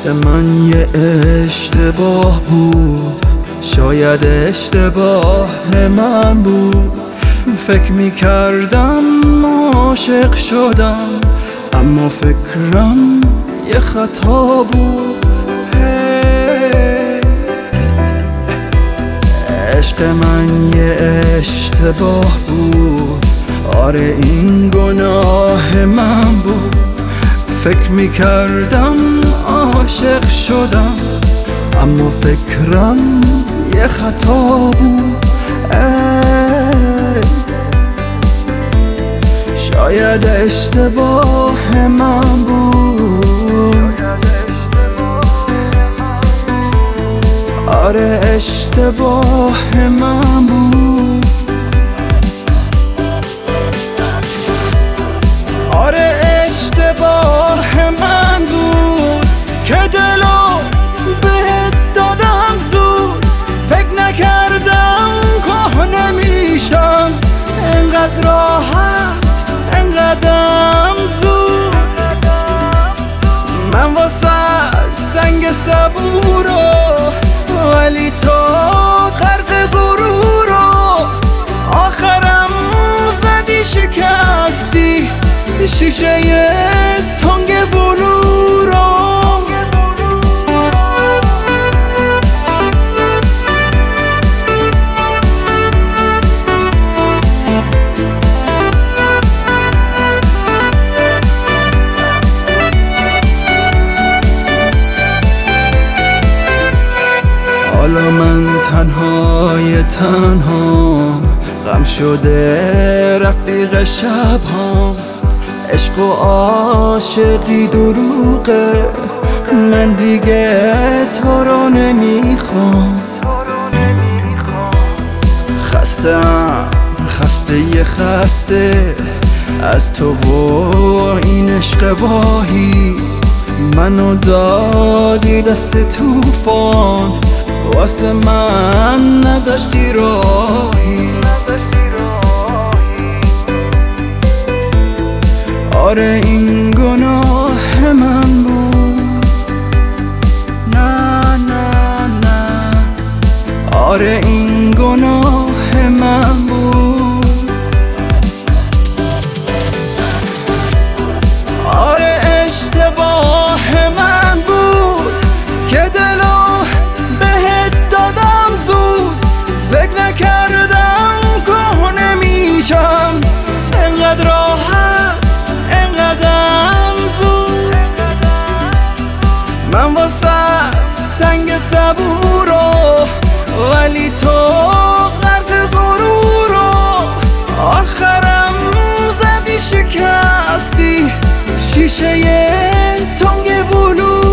عشق من یه اشتباه بود، شاید اشتباه من بود. فکر میکردم عاشق شدم، اما فکرم یه خطا بود. عشق من یه اشتباه بود، آره این گناه من بود. فکر میکردم عاشق شدم، اما فکرم یه خطا بود. شاید اشتباه من بود، آره اشتباه من بود. آره اشتباه من بود که دلو بهت دادم زود. فکر نکردم که نمیشم انقدر راحت، انقدرم زود. من واسه سنگ صبورو، ولی تو غرق غرورو. آخرم زدی شکستی شیشه تنگ بلورو. حالا من تنهای تنها، غم شده رفیق شب‌هام. عشق و عاشقی دروغه، من دیگه تو رو نمیخوام. خسته از تو و این عشق واهی. منو دادی دست طوفان، واسه من نذاشتی راهی. آره این گناه من بود، نه نه نه. آره این گناه من بود، آره اشتباه من بود که دلو بهت دادم زود. فکر نکردم که نمیشم انقدر راحت، انقدرم زود. من واسه سنگ صبورو، ولی تو غرق غرورو. آخرم زدی شکستی شیشه تنگ بلورو.